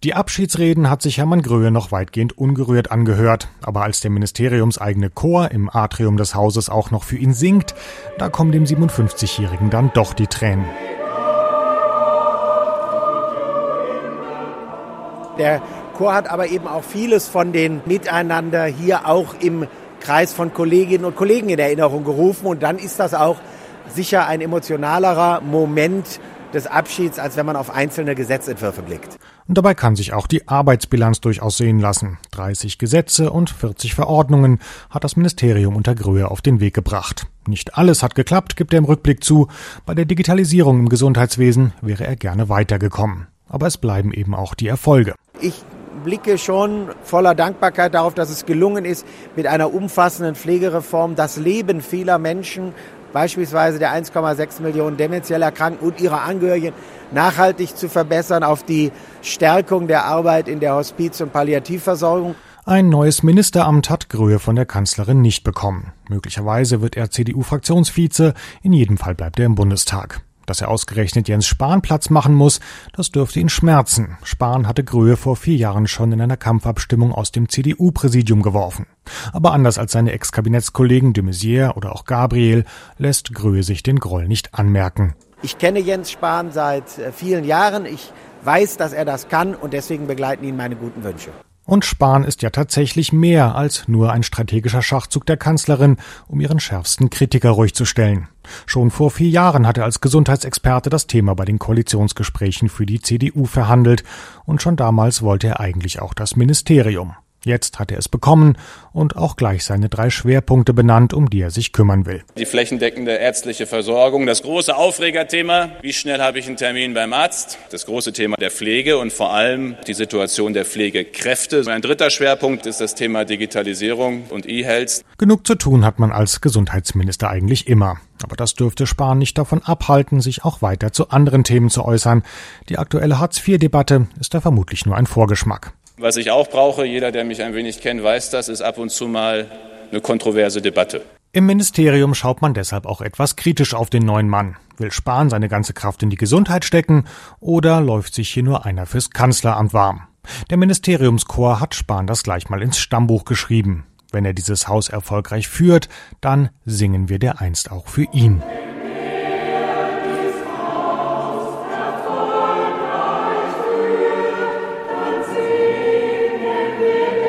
Die Abschiedsreden hat sich Hermann Gröhe noch weitgehend ungerührt angehört. Aber als der ministeriumseigene Chor im Atrium des Hauses auch noch für ihn singt, da kommen dem 57-Jährigen dann doch die Tränen. Der Chor hat aber eben auch vieles von den Miteinander hier auch im Kreis von Kolleginnen und Kollegen in Erinnerung gerufen. Und dann ist das auch sicher ein emotionalerer Moment des Abschieds, als wenn man auf einzelne Gesetzentwürfe blickt. Und dabei kann sich auch die Arbeitsbilanz durchaus sehen lassen. 30 Gesetze und 40 Verordnungen hat das Ministerium unter Gröhe auf den Weg gebracht. Nicht alles hat geklappt, gibt er im Rückblick zu. Bei der Digitalisierung im Gesundheitswesen wäre er gerne weitergekommen. Aber es bleiben eben auch die Erfolge. Ich blicke schon voller Dankbarkeit darauf, dass es gelungen ist, mit einer umfassenden Pflegereform das Leben vieler Menschen, beispielsweise der 1,6 Millionen demenziell Erkrankten und ihrer Angehörigen, nachhaltig zu verbessern, auf die Stärkung der Arbeit in der Hospiz- und Palliativversorgung. Ein neues Ministeramt hat Gröhe von der Kanzlerin nicht bekommen. Möglicherweise wird er CDU-Fraktionsvize, in jedem Fall bleibt er im Bundestag. Dass er ausgerechnet Jens Spahn Platz machen muss, das dürfte ihn schmerzen. Spahn hatte Gröhe vor 4 Jahren schon in einer Kampfabstimmung aus dem CDU-Präsidium geworfen. Aber anders als seine Ex-Kabinettskollegen de Maizière oder auch Gabriel lässt Gröhe sich den Groll nicht anmerken. Ich kenne Jens Spahn seit vielen Jahren. Ich weiß, dass er das kann und deswegen begleiten ihn meine guten Wünsche. Und Spahn ist ja tatsächlich mehr als nur ein strategischer Schachzug der Kanzlerin, um ihren schärfsten Kritiker ruhig zu stellen. Schon vor 4 Jahren hat er als Gesundheitsexperte das Thema bei den Koalitionsgesprächen für die CDU verhandelt und schon damals wollte er eigentlich auch das Ministerium. Jetzt hat er es bekommen und auch gleich seine 3 Schwerpunkte benannt, um die er sich kümmern will. Die flächendeckende ärztliche Versorgung, das große Aufregerthema, wie schnell habe ich einen Termin beim Arzt, das große Thema der Pflege und vor allem die Situation der Pflegekräfte. Ein 3. Schwerpunkt ist das Thema Digitalisierung und E-Health. Genug zu tun hat man als Gesundheitsminister eigentlich immer. Aber das dürfte Spahn nicht davon abhalten, sich auch weiter zu anderen Themen zu äußern. Die aktuelle Hartz-IV-Debatte ist da vermutlich nur ein Vorgeschmack. Was ich auch brauche, jeder, der mich ein wenig kennt, weiß das, ist ab und zu mal eine kontroverse Debatte. Im Ministerium schaut man deshalb auch etwas kritisch auf den neuen Mann. Will Spahn seine ganze Kraft in die Gesundheit stecken oder läuft sich hier nur einer fürs Kanzleramt warm? Der Ministeriumschor hat Spahn das gleich mal ins Stammbuch geschrieben. Wenn er dieses Haus erfolgreich führt, dann singen wir dereinst auch für ihn.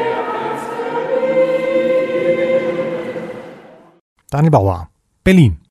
Daniel Bauer, Berlin.